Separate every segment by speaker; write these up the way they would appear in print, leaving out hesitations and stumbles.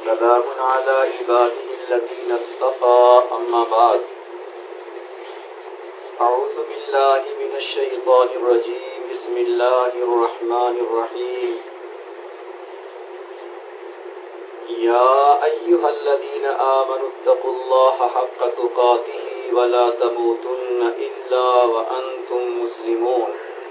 Speaker 1: سلام على عباده الذين اصطفى أما بعد أعوذ بالله من الشيطان الرجيم بسم الله الرحمن الرحيم يا أيها الذين آمنوا اتقوا الله حق تقاته ولا تموتن إلا وأنتم مسلمون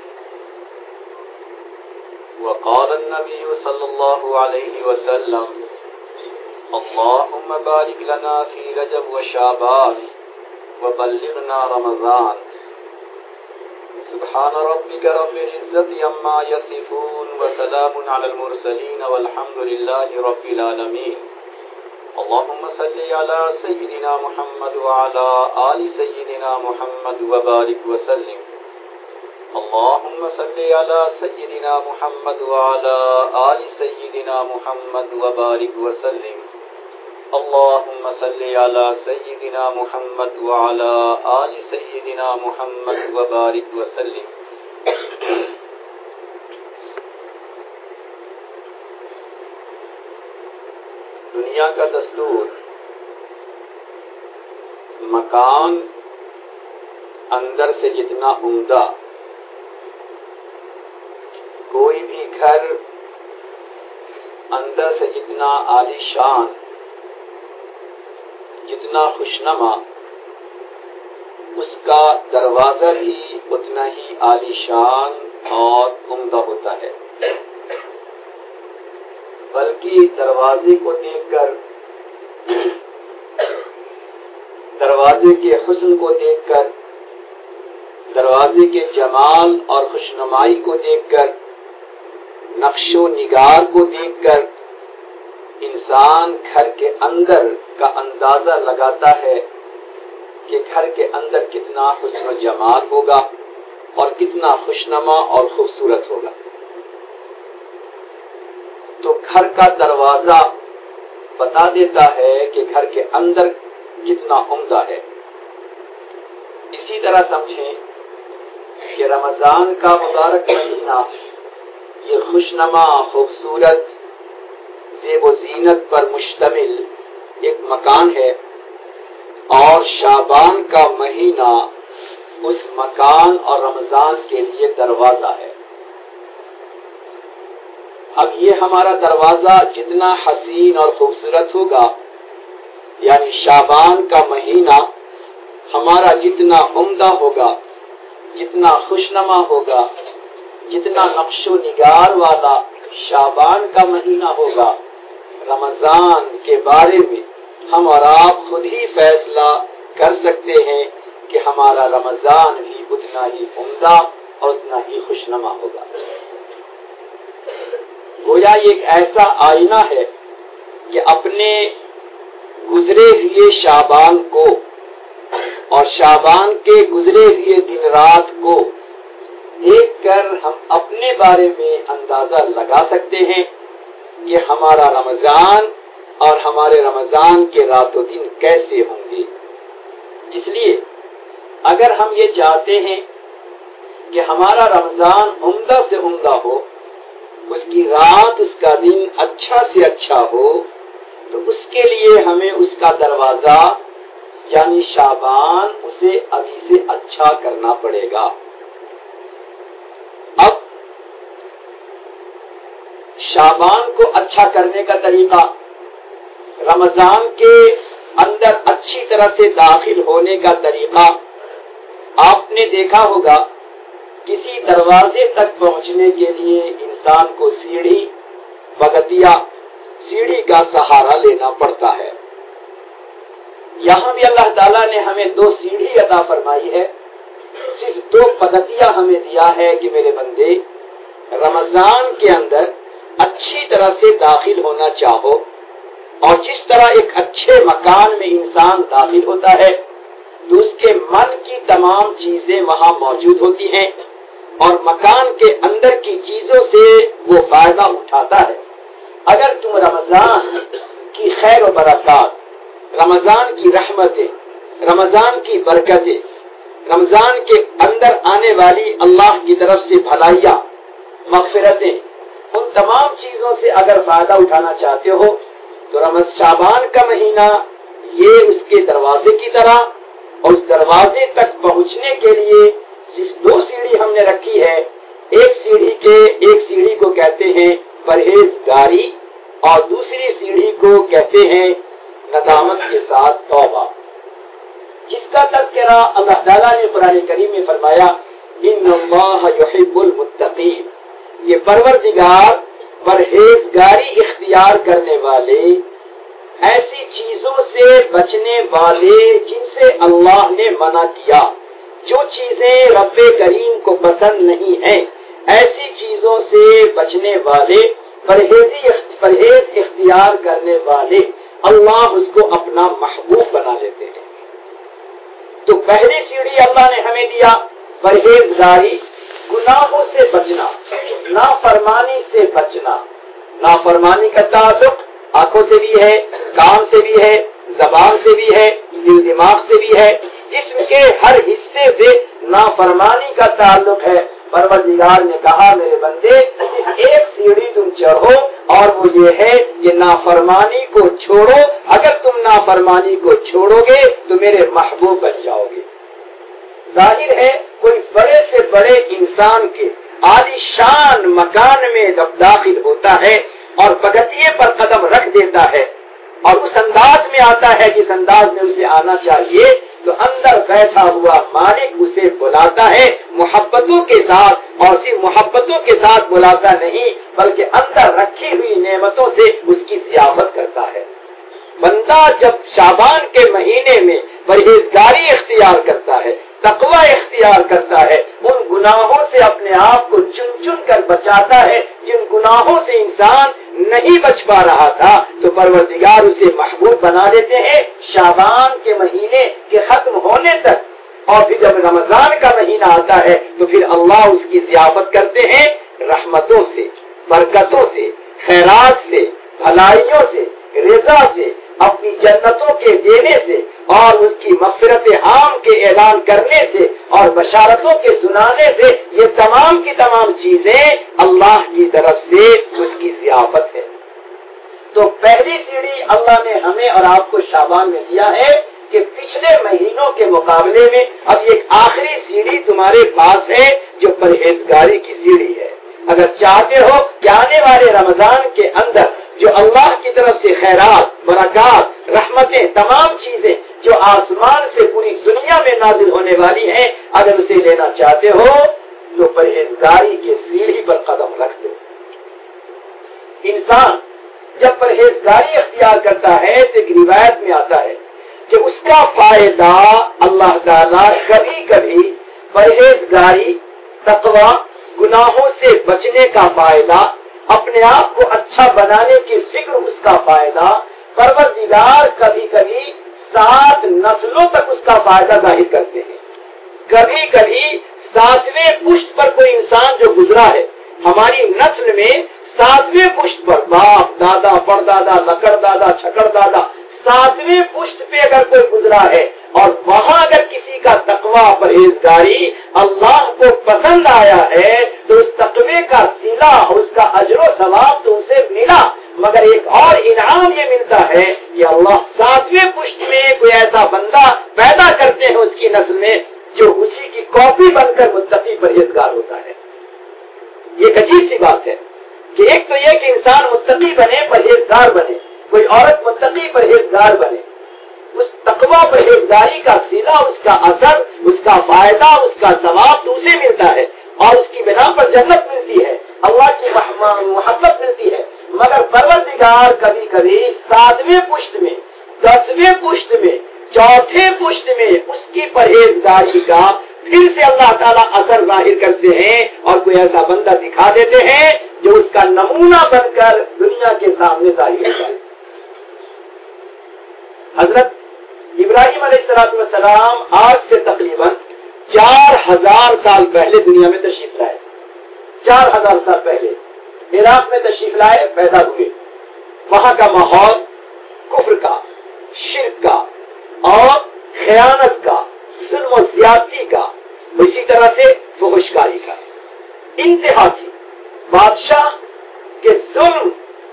Speaker 1: وقال النبي صلى الله عليه وسلم اللهم بارك لنا في رجب وشعبان وبلغنا رمضان سبحان ربك رب العزة عما يصفون وسلام على المرسلين والحمد لله رب العالمين اللهم صل على سيدنا محمد وعلى آل سيدنا محمد وبارك وسلم اللهم صل على سيدنا محمد وعلى آل سيدنا محمد وبارك وسلم اللهم صل على سيدنا محمد وعلى آل سيدنا محمد وبارك وسلم دنیا کا دستور مکان اندر سے جتنا عمدہ، کوئی بھی گھر اندر سے جتنا عالی شان، جتنا خوشنما، اس کا دروازہ بھی اتنا ہی عالی شان اور عمدہ ہوتا ہے، بلکہ دروازے کو دیکھ کر، دروازے کے حسن کو دیکھ کر، دروازے کے جمال اور خوشنمائی کو دیکھ کر، نقش و نگار کو دیکھ کر انسان گھر کے اندر کا اندازہ لگاتا ہے کہ گھر کے اندر کتنا حسن و جمال ہوگا اور کتنا خوشنما اور خوبصورت ہوگا۔ تو گھر کا دروازہ بتا دیتا ہے کہ گھر کے اندر کتنا عمدہ ہے۔ اسی طرح سمجھیں کہ رمضان کا مبارک مہینہ یہ خوشنما، خوبصورت، زیب و زینت پر مشتمل ایک مکان ہے، اور شعبان کا مہینہ اس مکان اور رمضان کے لیے دروازہ ہے۔ اب یہ ہمارا دروازہ جتنا حسین اور خوبصورت ہوگا، یعنی شعبان کا مہینہ ہمارا جتنا عمدہ ہوگا، جتنا خوشنما ہوگا، جتنا نقش و نگار والا شعبان کا مہینہ ہوگا، رمضان کے بارے میں ہم اور آپ خود ہی فیصلہ کر سکتے ہیں کہ ہمارا رمضان بھی اتنا ہی عمدہ اور اتنا ہی خوشنما ہوگا۔ گویا یہ ایک ایسا آئینہ ہے کہ اپنے گزرے ہوئے شعبان کو اور شعبان کے گزرے ہوئے دن رات کو دیکھ کر ہم اپنے بارے میں اندازہ لگا سکتے ہیں کہ ہمارا رمضان اور ہمارے رمضان کے رات و دن کیسے ہوں گے۔ اس لیے اگر ہم یہ چاہتے ہیں کہ ہمارا رمضان عمدہ سے عمدہ ہو، اس کی رات، اس کا دن اچھا سے اچھا ہو، تو اس کے لیے ہمیں اس کا دروازہ یعنی شعبان اسے ابھی سے اچھا کرنا پڑے گا۔ اب شعبان کو اچھا کرنے کا طریقہ، رمضان کے اندر اچھی طرح سے داخل ہونے کا طریقہ، آپ نے دیکھا ہوگا کسی دروازے تک پہنچنے کے لیے انسان کو سیڑھی، پگتیا، سیڑھی کا سہارا لینا پڑتا ہے۔ یہاں بھی اللہ تعالیٰ نے ہمیں 2 سیڑھی عطا فرمائی ہے، صرف 2 پگتیا ہمیں دیا ہے کہ میرے بندے رمضان کے اندر اچھی طرح سے داخل ہونا چاہو، اور جس طرح ایک اچھے مکان میں انسان داخل ہوتا ہے تو اس کے من کی تمام چیزیں وہاں موجود ہوتی ہیں، اور مکان کے اندر کی چیزوں سے وہ فائدہ اٹھاتا ہے۔ اگر تم رمضان کی خیر و برکات، رمضان کی رحمتیں، رمضان کی برکتیں، رمضان کے اندر آنے والی اللہ کی طرف سے بھلائیاں، مغفرتیں، ان تمام چیزوں سے اگر فائدہ اٹھانا چاہتے ہو تو شعبان کا مہینہ یہ اس کے دروازے کی طرح، اور اس دروازے تک پہنچنے کے لیے صرف 2 سیڑھی ہم نے رکھی ہے. ایک سیڑھی کو کہتے ہیں پرہیزگاری، اور دوسری سیڑھی کو کہتے ہیں ندامت کے ساتھ توبہ، جس کا تذکرہ اللہ تعالیٰ نے قرآن کریم میں فرمایا ان اللہ یحب المتقین. یہ پروردگار پرہیزگاری اختیار کرنے والے، ایسی چیزوں سے بچنے والے جن سے اللہ نے منع کیا، جو چیزیں رب کریم کو پسند نہیں ہیں، ایسی چیزوں سے بچنے والے، پرہیز اختیار کرنے والے، اللہ اس کو اپنا محبوب بنا لیتے ہیں. تو پہلی سیڑھی اللہ نے ہمیں دیا پرہیزگاری، گناہوں سے بچنا، نافرمانی سے بچنا. نافرمانی کا تعلق آنکھوں سے بھی ہے، کان سے بھی ہے، زبان سے بھی ہے، دل دماغ سے بھی ہے، جسم کے ہر حصے سے نافرمانی کا تعلق ہے. پروردگار نے کہا میرے بندے ایک سیڑھی تم چڑھو، اور وہ یہ ہے کہ نافرمانی کو چھوڑو. اگر تم نافرمانی کو چھوڑو گے تو میرے محبوب بن جاؤ گے. ظاہر ہے کوئی بڑے سے بڑے انسان کے عالی شان مکان میں جب داخل ہوتا ہے اور پگتیے پر قدم رکھ دیتا ہے اور اس انداز میں آتا ہے جس انداز میں اسے آنا چاہیے، تو اندر بیٹھا ہوا مالک اسے بلاتا ہے محبتوں کے ساتھ، اور صرف محبتوں کے ساتھ بلاتا نہیں بلکہ اندر رکھی ہوئی نعمتوں سے اس کی ضیافت کرتا ہے. بندہ جب شعبان کے مہینے میں پرہیزگاری اختیار کرتا ہے، تقوی اختیار کرتا ہے، ان گناہوں سے اپنے آپ کو چن چن کر بچاتا ہے جن گناہوں سے انسان نہیں بچ پا رہا تھا، تو پروردگار اسے محبوب بنا دیتے ہیں شعبان کے مہینے کے ختم ہونے تک. اور پھر جب رمضان کا مہینہ آتا ہے تو پھر اللہ اس کی ضیافت کرتے ہیں رحمتوں سے، برکتوں سے، خیرات سے، بھلائیوں سے، رضا سے، اپنی جنتوں کے دینے سے، اور اس کی مغفرت عام کے اعلان کرنے سے، اور بشارتوں کے سنانے سے. یہ تمام کی تمام چیزیں اللہ کی طرف سے اس کی ضیافت ہے. تو پہلی سیڑھی اللہ نے ہمیں اور آپ کو شعبان میں دیا ہے کہ پچھلے مہینوں کے مقابلے میں اب ایک آخری سیڑھی تمہارے پاس ہے جو پرہیزگاری کی سیڑھی ہے. اگر چاہتے ہو کہ آنے والے رمضان کے اندر جو اللہ کی طرف سے خیرات، برکات، رحمتیں، تمام چیزیں جو آسمان سے پوری دنیا میں نازل ہونے والی ہیں، اگر اسے لینا چاہتے ہو تو پرہیزگاری کے سیڑھی پر قدم رکھ دو. انسان جب پرہیزگاری اختیار کرتا ہے تو ایک روایت میں آتا ہے کہ اس کا فائدہ اللہ تعالیٰ کبھی کبھی پرہیزگاری، تقوی، گناہوں سے بچنے کا فائدہ، اپنے آپ کو اچھا بنانے کی فکر اس کا فائدہ، پروردگار کبھی کبھی 7 نسلوں تک اس کا فائدہ ظاہر کرتے ہیں. کبھی کبھی 7ویں پشت پر کوئی انسان جو گزرا ہے، ہماری نسل میں 7ویں پشت پر باپ، دادا، پردادا، لکڑ دادا، چھکڑ دادا، 7ویں پشت پہ اگر کوئی گزرا ہے اور وہاں اگر کسی کا تقوی، پرہیزگاری اللہ کو پسند آیا ہے تو اس تقوی کا صلہ اور اس کا اجر و ثواب تو اسے ملا، مگر ایک اور انعام یہ ملتا ہے کہ اللہ 7ویں پشت میں کوئی ایسا بندہ پیدا کرتے ہیں اس کی نسل میں جو اسی کی کاپی بن کر متقی پرہیزگار ہوتا ہے. یہ ایک عجیب سی بات ہے کہ ایک تو یہ کہ انسان متقی بنے، پرہیزگار بنے، کوئی عورت متقی پرہیزگار بنے، اس تقوی پرہیزگاری کا صلہ، اس کا اثر، اس کا فائدہ، اس کا ثواب تو اسے ملتا ہے اور اس کی بنا پر جنت ملتی ہے، اللہ کی محبت ملتی ہے. مگر پروردگار کبھی کبھی 7ویں پشت میں، 10ویں پشت میں، 4تھے پشت میں اس کی پرہیزگاری کا پھر سے اللہ تعالیٰ اثر ظاہر کرتے ہیں اور کوئی ایسا بندہ دکھا دیتے ہیں جو اس کا نمونہ بن کر دنیا کے سامنے ظاہر ہوتا ہے. حضرت ابراہیم علیہ السلام آج سے تقریباً 4000 سال پہلے دنیا میں تشریف لائے. 4000 سال پہلے عراق میں تشریف لائے، پیدا ہوئے. وہاں کا ماحول کفر کا، شرک کا اور خیانت کا، ظلم و زیادتی کا، اسی طرح سے فحشکاری کا انتہا تھی. بادشاہ کے ظلم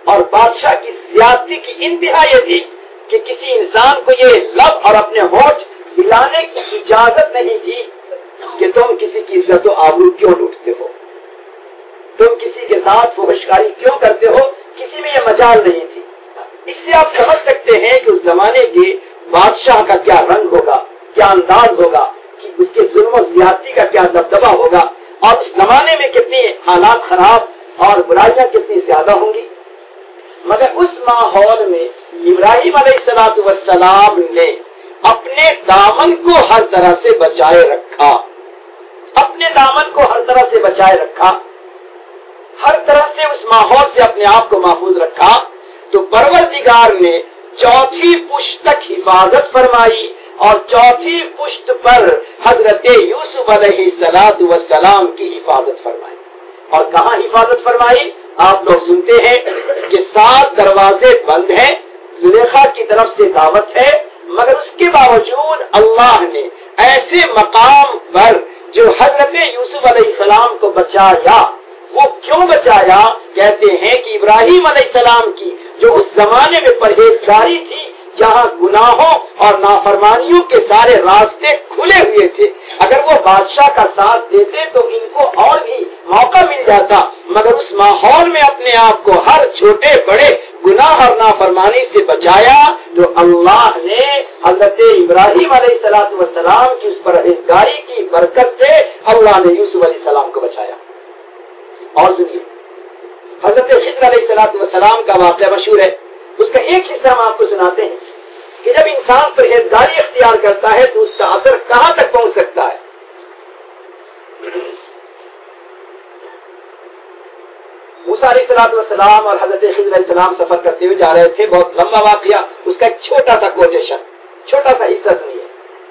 Speaker 1: اور بادشاہ کی زیادتی کی انتہا یہ تھی کہ کسی انسان کو یہ لب اور اپنے ہونٹ ہلانے کی اجازت نہیں تھی کہ تم کسی کی عزت و آبرو کیوں لوٹتے ہو، تم کسی کے ساتھ فحشکاری کیوں کرتے ہو، کسی میں یہ مجال نہیں تھی۔ اس سے آپ سمجھ سکتے ہیں کہ اس زمانے کے بادشاہ کا کیا رنگ ہوگا، کیا انداز ہوگا، کہ اس کے ظلم و زیادتی کا کیا دبدبہ ہوگا، اور اس زمانے میں کتنی حالات خراب اور برائیاں کتنی زیادہ ہوں گی۔ مگر اس ماحول میں ابراہیم علیہ السلام نے اپنے دامن کو ہر طرح سے بچائے رکھا، اپنے دامن کو ہر طرح سے بچائے رکھا، ہر طرح سے اس ماحول سے اپنے آپ کو محفوظ رکھا۔ تو پروردگار نے چوتھی پشت تک حفاظت فرمائی اور چوتھی پشت پر حضرت یوسف علیہ السلام کی حفاظت فرمائی۔ اور کہاں حفاظت فرمائی؟ آپ لوگ سنتے ہیں کہ 7 دروازے بند ہیں، زلیخا کی طرف سے دعوت ہے، مگر اس کے باوجود اللہ نے ایسے مقام پر جو حضرت یوسف علیہ السلام کو بچایا۔ وہ کیوں بچایا؟ کہتے ہیں کہ ابراہیم علیہ السلام کی جو اس زمانے میں پرہیزگاری تھی، جہاں گناہوں اور نافرمانیوں کے سارے راستے کھلے ہوئے تھے، اگر وہ بادشاہ کا ساتھ دیتے تو ان کو اور بھی موقع مل جاتا، مگر اس ماحول میں اپنے آپ کو ہر چھوٹے بڑے گناہ اور نافرمانی سے بچایا۔ تو اللہ نے حضرت ابراہیم علیہ السلام کی اس پرہیزگاری کی برکت سے اللہ نے یوسف علیہ السلام کو بچایا۔ اور سنیے، حضرت خضر علیہ السلام کا واقعہ مشہور ہے، اس کا ایک حصہ ہم آپ کو سناتے ہیں کہ جب انسان پرہیزگاری اختیار کرتا ہے تو اس کا اثر کہاں تک پہنچ سکتا ہے۔ موسیٰ علیہ السلام اور حضرت خضر علیہ السلام سفر کرتے ہوئے جا رہے تھے، بہت لمبا واقعہ، اس کا ایک چھوٹا سا کوٹیشن، چھوٹا سا حصہ سنیے۔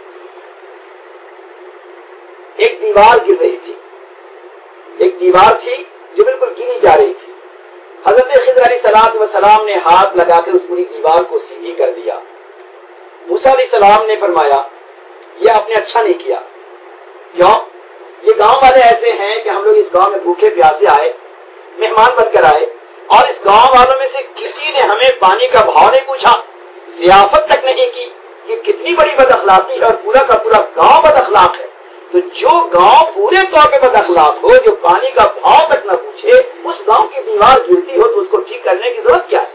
Speaker 1: ایک دیوار گر رہی تھی، ایک دیوار تھی جو بالکل گری جا رہی تھی۔ حضرت خضر علیہ السلام نے ہاتھ لگا کر اس پوری دیوار کو سیدھی کر دیا۔ موسیٰ علیہ السلام نے فرمایا یہ آپ نے اچھا نہیں کیا۔ کیوں؟ یہ گاؤں والے ایسے ہیں کہ ہم لوگ اس گاؤں میں بھوکے پیاسے آئے، مہمان بن کر آئے، اور اس گاؤں والوں میں سے کسی نے ہمیں پانی کا بھاؤ نہیں پوچھا، ضیافت تک نہیں کی۔ یہ کتنی بڑی بد اخلاقی ہے، اور پورا کا پورا گاؤں بد اخلاق ہے۔ تو جو گاؤں پورے طور پہ بد اخلاق ہو، جو پانی کا بھاؤ تک نہ پوچھے، اس گاؤں کی دیوار گرتی ہو تو اس کو ٹھیک کرنے کی ضرورت کیا ہے؟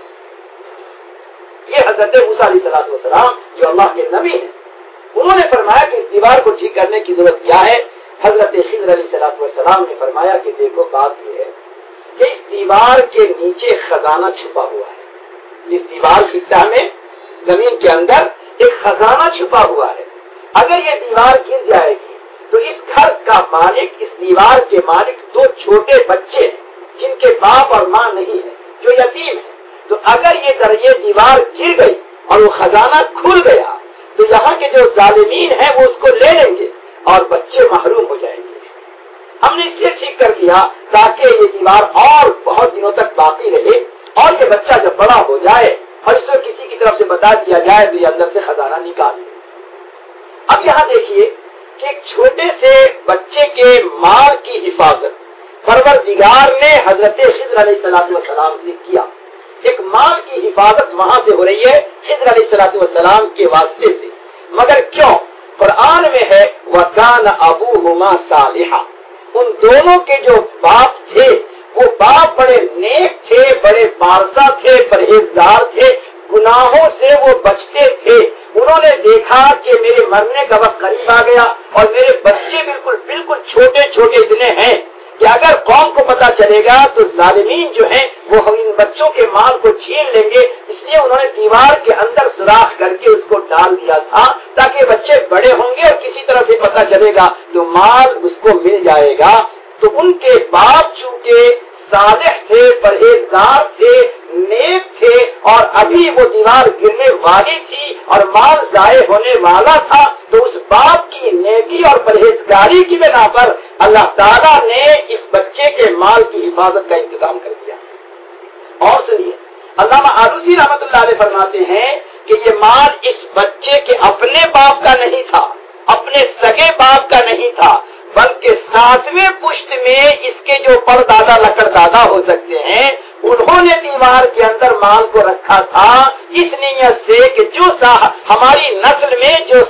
Speaker 1: یہ حضرت موسیٰ علیہ السلام جو اللہ کے نبی ہیں، انہوں نے فرمایا کہ اس دیوار کو ٹھیک کرنے کی ضرورت کیا ہے۔ حضرت خضر علیہ السلام نے فرمایا کہ دیکھو، بات یہ ہے کہ اس دیوار کے نیچے خزانہ چھپا ہوا ہے۔ اس دیوار کی تہ میں، زمین کے اندر ایک خزانہ چھپا ہوا ہے۔ اگر یہ دیوار گر جائے گی تو اس گھر کا مالک، اس دیوار کے مالک 2 چھوٹے بچے ہیں جن کے باپ اور ماں نہیں ہے، جو یتیم ہے۔ تو اگر یہ دیوار گر گئی اور وہ خزانہ کھل گیا تو یہاں کے جو ظالمین ہیں وہ اس کو لے لیں گے اور بچے محروم ہو جائیں گے۔ ہم نے اس لیے ٹھیک کر دیا تاکہ یہ دیوار اور بہت دنوں تک باقی رہے، اور یہ بچہ جب بڑا ہو جائے اور اس کو کسی کی طرف سے بتا دیا جائے تو یہ اندر سے خزانہ نکال لے۔ اب یہاں دیکھیے کہ ایک چھوٹے سے بچے کے مال کی حفاظت پروردگار نے حضرت خضر علیہ السلام سے کیا۔ ایک مال کی حفاظت وہاں سے ہو رہی ہے خضر علیہ السلام کے واسطے سے، مگر کیوں؟ قرآن میں ہے وَكَانَ أَبُوهُمَا صَالِحًا، ان دونوں کے جو باپ تھے وہ باپ بڑے نیک تھے، بڑے پارسا تھے، پرہیزگار تھے، گناہوں سے وہ بچتے تھے۔ انہوں نے دیکھا کہ میرے مرنے کا وقت قریب آ گیا اور میرے بچے بالکل چھوٹے چھوٹے اتنے ہیں کہ اگر قوم کو پتا چلے گا تو ظالمین جو ہیں وہ ان بچوں کے مال کو چھین لیں گے، اس لیے انہوں نے دیوار کے اندر سوراخ کر کے اس کو ڈال دیا تھا تاکہ بچے بڑے ہوں گے اور کسی طرح سے پتا چلے گا تو مال اس کو مل جائے گا۔ تو ان کے باپ چونکہ صالح تھے، پرہیزگار تھے، نیک تھے، اور ابھی وہ دیوار گرنے والی تھی اور مال ضائع ہونے والا تھا، تو اس باپ کی نیکی اور پرہیزگاری کی بنا پر اللہ تعالیٰ نے اس بچے کے مال کی حفاظت کا انتظام کر دیا۔ اور سنیے، علامہ آلوسی رحمۃ اللہ علیہ فرماتے ہیں کہ یہ مال اس بچے کے اپنے باپ کا نہیں تھا، اپنے سگے باپ کا نہیں تھا، بلکہ 7ویں پشت میں اس کے جو پردادا لکڑ دادا ہو سکتے ہیں उन्होंने दीवार के अंदर माल को रखा था इस नियत से कि जो हमारी नस्ल में जो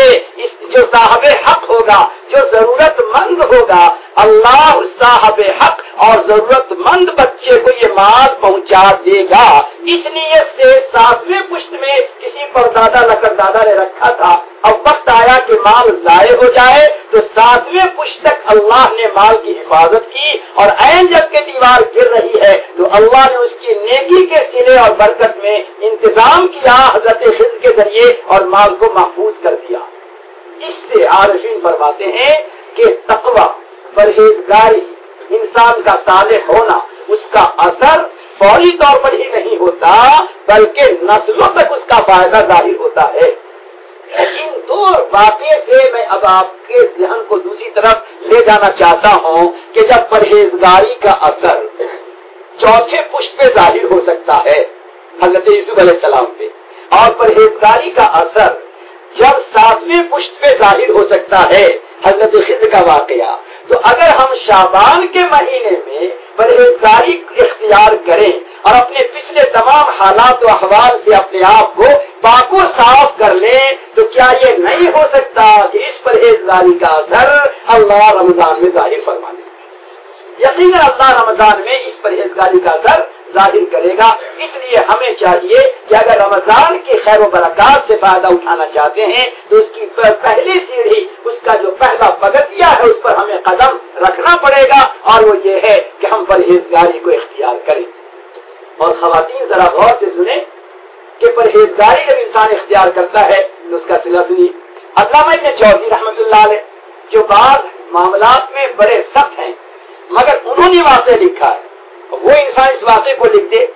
Speaker 1: साहबे हक होगा, जो जरूरतमंद होगा, अल्लाह उस साहबे हक और जरूरतमंद बच्चे को ये माल पहुंचा देगा। इस नियत से 7वें पुश्त में किसी परदादा लकड़दादा ने रखा था। अब वक्त आया कि माल जाये हो जाए तो 7वें पुश्त तक अल्लाह ने माल की हिफाजत की और ऐन जब के दीवार गिर रही है तो अल्लाह ने उसकी नेकी के सिले और बरकत में इंतजाम किया हजरत खिज़्र के जरिए और माल को महफूज कर दिया। इससे आरिफीन फरमाते हैं कि तकवा, परहेजगारी, इंसान का सालेह होना, उसका असर फौरी तौर पर ही नहीं होता बल्कि नस्लों तक उसका फायदा जाहिर होता है। इन दो वाक़े से मैं अब आपके ज़हन को दूसरी तरफ ले जाना चाहता हूँ कि जब परहेजगारी का असर 4थे पुष्प पे जाहिर हो सकता है हज़रत यूसुफ अलैहिस्सलाम पे, और परहेजगारी का असर जब 7वें पुष्प पे जाहिर हो सकता है हज़रत खिज़्र का वाक़या, तो अगर हम शाबान के महीने में परहेजगारी इख्तियार करें और अपने पिछले तमाम हालात व अहवाल से अपने आप को पाको साफ कर लें तो क्या ये नहीं हो सकता कि इस परहेजगारी का असर अल्लाह रमजान में जाहिर फरमा दे। यकीनन अल्लाह रमजान में इस परहेजगारी का असर जाहिर करेगा। इसलिए हमें चाहिए कि अगर रमजान की खैर व बरकत से फायदा उठाना चाहते हैं तो उसकी पहली सीढ़ी, उसका जो पहला पगथिया है उस पर हमें कदम रखना पड़ेगा और वो ये है कि हम परहेजगारी को इख्तियार करें। और खवातीन जरा गौर से सुने कि परहेजगारी जब इंसान इख्तियार करता है तो उसका सिला सुनिए। अल्लामा इब्न जौज़ी रहमतुल्लाह अलैह जो बाद मामलात में बड़े सख्त हैं मगर उन्होंने वाक़या लिखा है, वो इंसान इस वाक़े को लिख दे।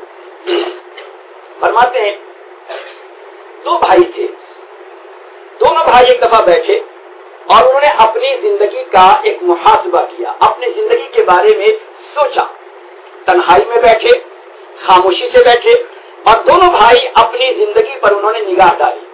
Speaker 1: फरमाते हैं 2 भाई थे, दोनों भाई एक दफा बैठे और उन्होंने अपनी जिंदगी का एक मुहासबा किया, अपनी जिंदगी के बारे में सोचा। तन्हाई में बैठे, खामोशी से बैठे और दोनों भाई अपनी जिंदगी पर उन्होंने निगाह डाली।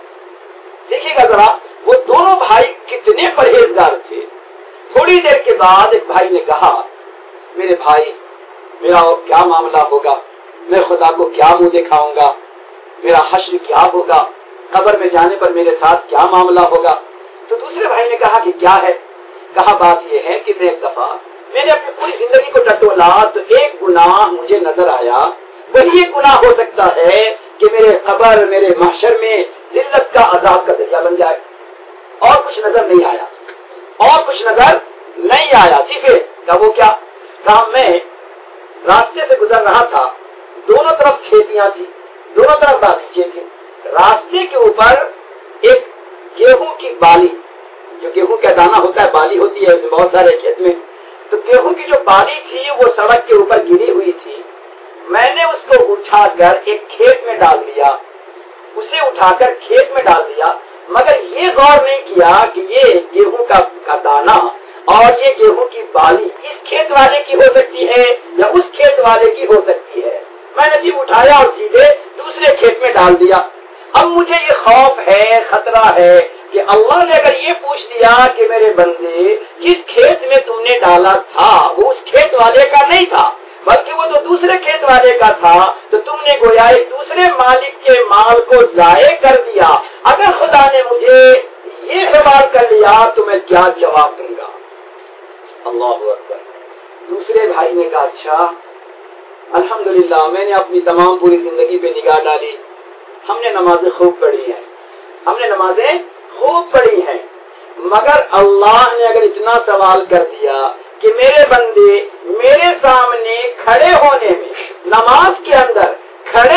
Speaker 1: देखिएगा जरा वो दोनों भाई कितने परहेजगार थे। थोड़ी देर के बाद एक भाई ने कहा, मेरे भाई मेरा क्या मामला होगा, मैं खुदा को क्या मुंह दिखाऊंगा, मेरा हश्र क्या होगा, कब्र में जाने पर मेरे साथ क्या मामला होगा। तो दूसरे भाई ने कहा कि क्या है। कहा बात यह है कि मैं एक दफा मैंने अपनी पूरी जिंदगी को टटोला तो एक गुनाह मुझे नजर आया, वही एक गुनाह हो सकता है कि मेरे कब्र, मेरे महशर में जिल्लत का अजाब का जरिया बन जाए। और कुछ नजर नहीं आया, और कुछ नजर नहीं आया। सिर्फ का वो क्या काम, मैं रास्ते से गुजर रहा था, दोनों तरफ खेतियां थी, दोनों तरफ बागीचे थे। रास्ते के ऊपर एक गेहूं की बाली, जो गेहूं का दाना होता है, बाली होती है उसमें बहुत सारे खेत में, तो गेहूं की जो बाली थी वो सड़क के ऊपर गिरी हुई थी। मैंने उसको उठाकर एक खेत में डाल दिया, उसे उठाकर खेत में डाल दिया, मगर ये गौर नहीं किया कि ये गेहूं का दाना और ये गेहूं की बाली इस खेत वाले की हो सकती है या उस खेत वाले की हो सकती है। मैंने जी उठाया और सीधे दूसरे खेत में डाल दिया। अब मुझे ये खौफ है, खतरा है कि अल्लाह ने अगर ये पूछ दिया कि मेरे बंदे जिस खेत में तुमने डाला था वो उस खेत वाले का नहीं था बल्कि वो तो दूसरे खेत वाले का था, तो तुमने गोया एक दूसरे मालिक के माल को जाये कर दिया। अगर खुदा ने मुझे ये सवाल कर लिया तो मैं क्या जवाब दूंगा। अल्लाह अकबर। दूसरे भाई ने कहा, अच्छा अल्हम्दुलिल्लाह, मैंने अपनी तमाम पूरी जिंदगी पे निगाह डाली, हमने नमाजें खूब पढ़ी हैं, हमने नमाजें खूब पढ़ी हैं, मगर अल्लाह ने अगर इतना सवाल कर दिया कि मेरे बंदे मेरे सामने खड़े होने में, नमाज के अंदर खड़े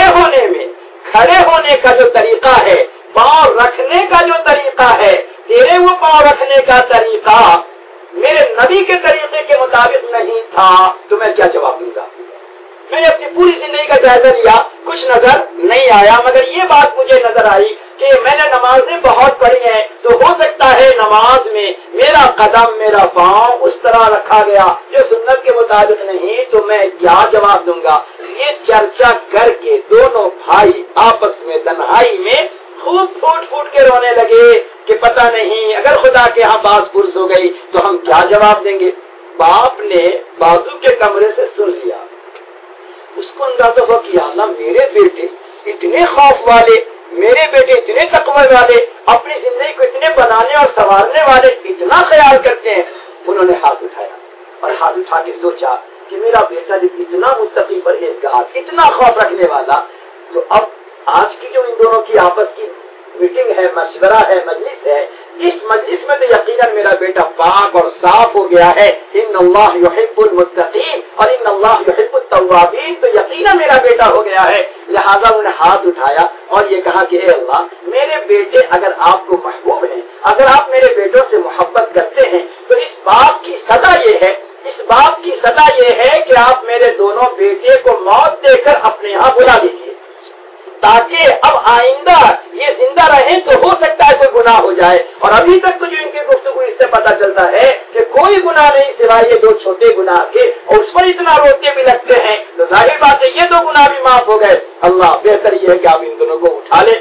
Speaker 1: होने का जो तरीका है, पांव रखने का जो तरीका है, तेरे वो पांव रखने का तरीका मेरे नबी के तरीके के मुताबिक नहीं था, तो मैं क्या जवाब दूंगा। मैंने अपनी पूरी जिंदगी का जायजा लिया, कुछ नजर नहीं आया, मगर ये बात मुझे नजर आई कि मैंने नमाजें बहुत पढ़ी हैं, तो हो सकता है नमाज में मेरा कदम, मेरा पांव उस तरह रखा गया जो सुन्नत के मुताबिक नहीं, तो मैं क्या जवाब दूंगा। ये चर्चा करके दोनों भाई आपस में तन्हाई में खूब फूट के रोने लगे कि पता नहीं अगर खुदा के यहाँ बात पुरस हो गई तो हम क्या जवाब देंगे। बाप ने बाजू के कमरे से सुन लिया, اس کو اندازہ ہوا کہ اللہ میرے بیٹے اتنے خوف والے، میرے بیٹے اتنے تقوی والے، اپنی زندگی کو اتنے بنانے اور سنوارنے والے، اتنا خیال کرتے ہیں. انہوں نے ہاتھ اٹھایا اور ہاتھ اٹھا کے سوچا کہ میرا بیٹا جب اتنا متقی پرہیزگار، اتنا خوف رکھنے والا، تو اب آج کی جو ان دونوں کی آپس کی میٹنگ ہے، مشورہ ہے، مجلس ہے، اس مجلس میں تو یقیناً میرا بیٹا پاک اور صاف ہو گیا ہے. ان اللہ یحب المتقین اور ان اللہ یحب التوابین، تو یقیناً میرا بیٹا ہو گیا ہے. لہذا انہوں نے ہاتھ اٹھایا اور یہ کہا کہ اے اللہ، میرے بیٹے اگر آپ کو محبوب ہیں، اگر آپ میرے بیٹوں سے محبت کرتے ہیں، تو اس باپ کی سزا یہ ہے، اس باپ کی سزا یہ ہے کہ آپ میرے دونوں بیٹے کو موت دے کر اپنے یہاں بلا لیجیے، تاکہ اب آئندہ یہ زندہ رہیں تو ہو سکتا ہے کوئی گناہ ہو جائے. اور ابھی تک تو جو ان کی گفتگو اس سے پتا چلتا ہے کہ کوئی گناہ نہیں سوائے یہ دو چھوٹے گناہ کے، اور اس پر اتنا روکے بھی لگتے ہیں، تو ظاہر بات ہے یہ دو گناہ بھی معاف ہو گئے. اللہ بہتر یہ ہے کہ آپ ان دونوں کو اٹھا لیں.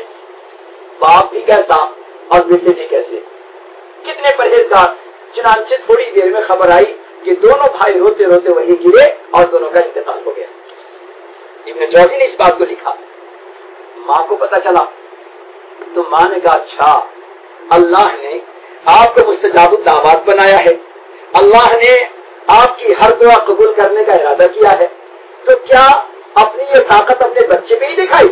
Speaker 1: باپ بھی کیسا اور بیٹے بھی کیسے، کتنے پرہیزگار. چنانچہ تھوڑی دیر میں خبر آئی کہ دونوں بھائی روتے روتے وہیں گرے اور دونوں کا انتقال ہو گیا. ابن جوزی نے اس بات کو لکھا. ماں کو پتا چلا تو ماں نے کہا اچھا، اللہ نے آپ کو مستجاب الدعوات بنایا ہے، اللہ نے آپ کی ہر دعا قبول کرنے کا ارادہ کیا ہے، تو کیا اپنی یہ طاقت اپنے بچے پہ ہی دکھائی؟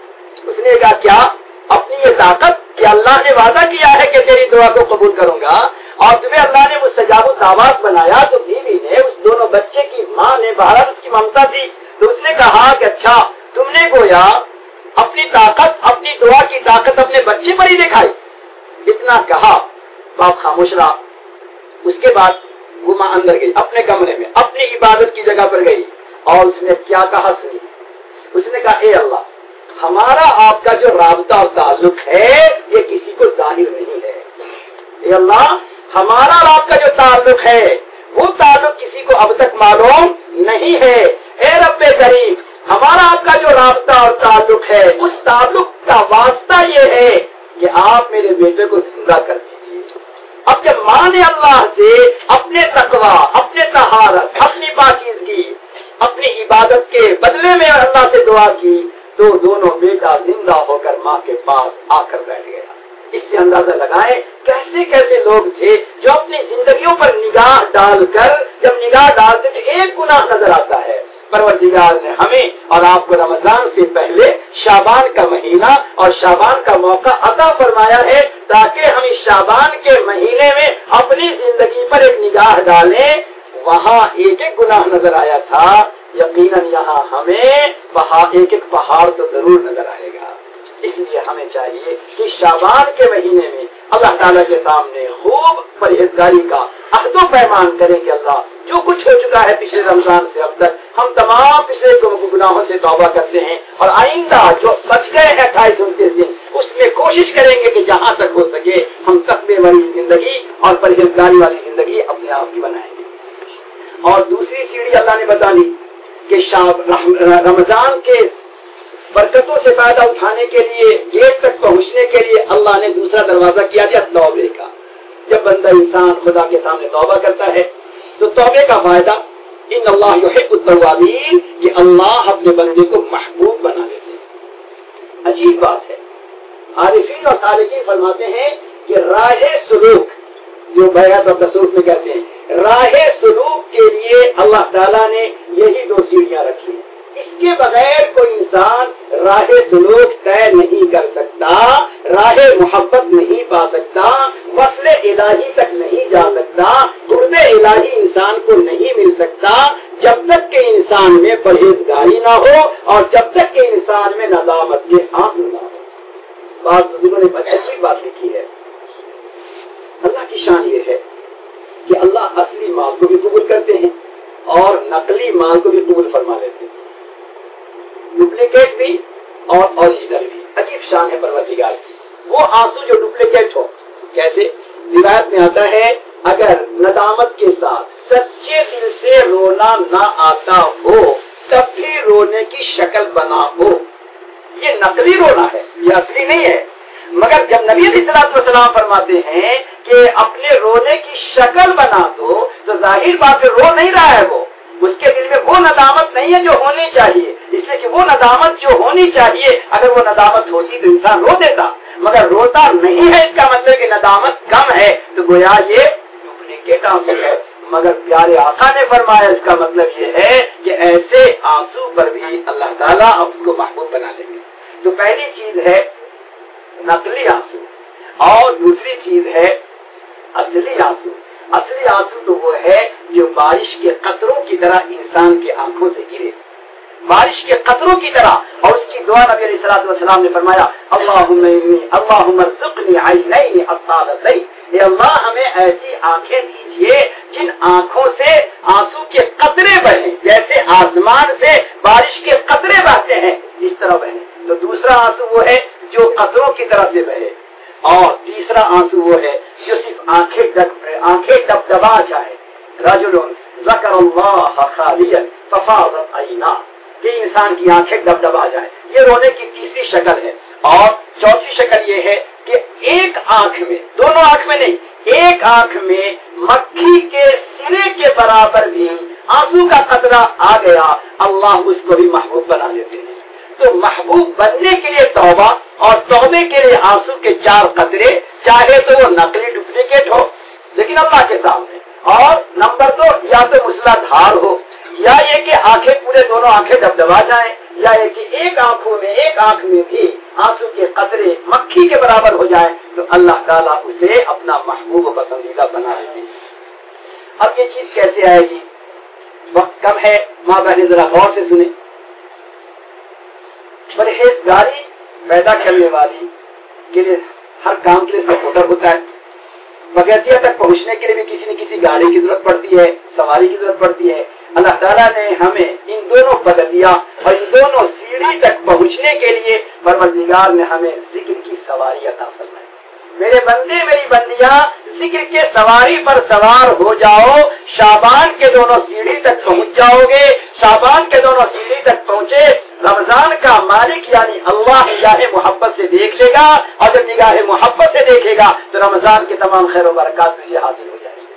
Speaker 1: اس نے کہا کیا اپنی یہ طاقت کہ اللہ نے وعدہ کیا ہے کہ تیری دعا کو قبول کروں گا، اور تمہیں اللہ نے مستجاب الدعوات بنایا. تو بیوی نے، اس دونوں بچے کی ماں نے، بہرحال اس کی ممتا تھی، تو اس نے کہا کہ اچھا تم نے گویا اپنی طاقت، اپنی دعا کی طاقت اپنے بچے پر ہی دکھائی. اتنا کہا، باپ خاموش رہا. اس کے بعد وہ ماں اندر گئی اپنے کمرے میں، اپنی عبادت کی جگہ پر گئی، اور اس نے کیا کہا سنی. اس نے کہا اے اللہ، ہمارا آپ کا جو رابطہ اور تعلق ہے یہ کسی کو ظاہر نہیں ہے. اے اللہ، ہمارا اور آپ کا جو تعلق ہے وہ تعلق کسی کو اب تک معلوم نہیں ہے. اے رب کریم، ہمارا آپ کا جو رابطہ اور تعلق ہے اس تعلق کا واسطہ یہ ہے کہ آپ میرے بیٹے کو زندہ کر دیجیے. اب جب ماں نے اللہ سے اپنے تقوی، اپنے طہارت، اپنی پاکیزگی، اپنی عبادت کے بدلے میں اللہ سے دعا کی، تو دونوں بیٹا زندہ ہو کر ماں کے پاس آ کر بیٹھ گیا. اس سے اندازہ لگائیں کیسے کیسے لوگ تھے جو اپنی زندگیوں پر نگاہ ڈال کر، جب نگاہ ڈالتے تو ایک گناہ نظر آتا ہے. پروردگار نے ہمیں اور آپ کو رمضان سے پہلے شعبان کا مہینہ اور شعبان کا موقع عطا فرمایا ہے، تاکہ ہم اس شعبان کے مہینے میں اپنی زندگی پر ایک نگاہ ڈالیں. وہاں ایک ایک گناہ نظر آیا تھا، یقیناً یہاں ہمیں ایک ایک پہاڑ تو ضرور نظر آئے گا. اس لیے ہمیں چاہیے کہ شعبان کے مہینے میں اللہ تعالیٰ کے سامنے خوب پرہیزگاری کا عہد و پیمان کریں کہ اللہ، جو کچھ ہو چکا ہے پچھلے رمضان سے اب تک، ہم تمام پچھلے گناہوں سے توبہ کرتے ہیں، اور آئندہ جو بچ گئے ہیں 28-29 دن، اس میں کوشش کریں گے کہ جہاں تک ہو سکے ہم تقوی والی زندگی اور پرہیزگاری والی زندگی اپنے آپ کی بنائیں گے. اور دوسری سیڑھی اللہ نے بتا دی کہ رمضان کے برکتوں سے فائدہ اٹھانے کے لیے، گیٹ تک پہنچنے کے لیے اللہ نے دوسرا دروازہ کیا دیا توبے کا. جب بندہ انسان خدا کے سامنے توبہ کرتا ہے تو توبے کا فائدہ ان اللہ یحب التوابین، کہ اللہ اپنے بندے کو محبوب بنا لیتے ہیں. عجیب بات ہے، عارفین اور صالحین فرماتے ہیں کہ راہ سلوک، جو بیعت اور تصوف میں کہتے ہیں، راہ سلوک کے لیے اللہ تعالیٰ نے یہی دو سیڑھیاں رکھی ہیں. اس کے بغیر کوئی انسان راہ سلوک طے نہیں کر سکتا، راہ محبت نہیں پا سکتا، وصل الہی تک نہیں جا سکتا، قرب الہی انسان کو نہیں مل سکتا جب تک کہ انسان میں پرہیزگاری نہ ہو اور جب تک کہ انسان میں ندامت کے آنسو نہ ہو. بعض بزرگوں نے اچھی بات لکھی ہے. اللہ کی شان یہ ہے کہ اللہ اصلی مال کو بھی قبول کرتے ہیں اور نقلی مال کو بھی قبول فرما لیتے ہیں، ڈپلیکیٹ بھی اور اوریجنل بھی. عجیب شان ہے پروردگار کی. وہ آنسو جو ڈپلیکیٹ ہو، کیسے؟ روایت میں آتا ہے اگر ندامت کے ساتھ سچے دل سے رونا نہ آتا ہو تب بھی رونے کی شکل بنا ہو، یہ نقلی رونا ہے، یہ اصلی نہیں ہے. مگر جب نبی علیہ السلام فرماتے ہیں کہ اپنے رونے کی شکل بنا دو، تو ظاہر بات ہے رو نہیں رہا ہے وہ، اس کے دل میں وہ ندامت نہیں ہے جو ہونی چاہیے، اس لیے کہ وہ ندامت جو ہونی چاہیے اگر وہ ندامت ہوتی تو انسان رو دیتا، مگر روتا نہیں ہے، اس کا مطلب کہ ندامت کم ہے تو گویا یہ ڈپلیکیٹ آنسو ہے۔ مگر پیارے آقا نے فرمایا اس کا مطلب یہ ہے کہ ایسے آنسو پر بھی اللہ تعالیٰ اب اس کو محبوب بنا دیں گے۔ تو پہلی چیز ہے نقلی آنسو اور دوسری چیز ہے اصلی آنسو۔ اصلی آنسو تو وہ ہے جو بارش کے قطروں کی طرح انسان کی آنکھوں سے گرے، بارش کے قطروں کی طرح، اور اس کی دعا نبی علیہ الصلوۃ والسلام نے فرمایا اللہم ارزقنی عینین حصادتین، اے اللہ ہمیں ایسی آنکھیں دیجیے جن آنکھوں سے آنسو کے قطرے بہیں، جیسے آسمان سے بارش کے قطرے بہتے ہیں اس طرح بہیں۔ تو دوسرا آنسو وہ ہے جو قطروں کی طرف سے بہے، اور تیسرا آنسو وہ ہے جو صرف آنکھیں ڈبڈبا جائے۔ رجل ذکر اللہ خالیا ففاضت عیناہ، کہ انسان کی آنکھیں ڈبڈبا جائے، یہ رونے کی تیسری شکل ہے۔ اور چوتھی شکل یہ ہے کہ ایک آنکھ میں، دونوں آنکھ میں نہیں، ایک آنکھ میں مکھی کے سرے کے برابر بھی آنسو کا قطرہ آ گیا، اللہ اس کو بھی محبوب بنا دیتے ہیں۔ تو محبوب بننے کے لیے توبہ، اور توبے کے لیے آنسو کے 4 قطرے، چاہے تو وہ نقلی ڈپلیکیٹ ہو لیکن اللہ کے سامنے، اور نمبر 2 یا تو مسلح دھار ہو، یا یہ کہ آنکھیں پورے دونوں آنکھیں دبدبا جائیں، یا یہ کہ ایک آنکھ میں بھی آنسو کے قطرے مکھی کے برابر ہو جائیں، تو اللہ تعالیٰ اسے اپنا محبوب و پسندیدہ بنا دیتے ہیں۔ اب یہ چیز کیسے آئے گی؟ وقت کم ہے، ماں بہنیں ذرا غور سے سنیں۔ پرہیزگاری پیدا کرنے والی کے لیے ہر کام کے لیے سپورٹر ہوتا ہے، بغیرتیا تک پہنچنے کے لیے بھی کسی نہ کسی گاڑی کی ضرورت پڑتی ہے، سواری کی ضرورت پڑتی ہے۔ اللہ تعالیٰ نے ہمیں ان دونوں بغیرتیا اور ان دونوں سیڑھی تک پہنچنے کے لیے پروردگار نے ہمیں ذکر کی سواری عطا فرمائی۔ میرے بندے میری بندیاں ذکر کے سواری پر سوار ہو جاؤ، شعبان کے دونوں سیڑھی تک پہنچ جاؤ گے۔ شعبان کے دونوں سیڑھی تک پہنچے، رمضان کا مالک یعنی اللہ نگاہ محبت سے دیکھ لے گا، اور جب نگاہ محبت سے دیکھے گا تو رمضان کے تمام خیر و برکات تجھے حاصل ہو جائے گی۔